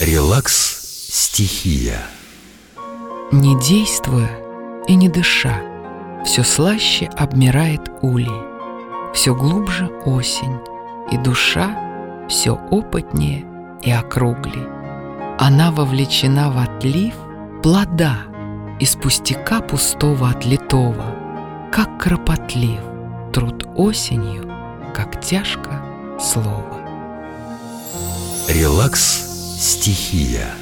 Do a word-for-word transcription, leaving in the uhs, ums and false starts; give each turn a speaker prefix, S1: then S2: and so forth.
S1: Релакс стихия.
S2: Не действуя и не дыша, все слаще обмирает улей, все глубже осень, и душа все опытнее и округлей. Она вовлечена в отлив плода из пустяка пустого отлитого, как кропотлив труд осенью, как тяжко слово.
S1: Релакс стихия.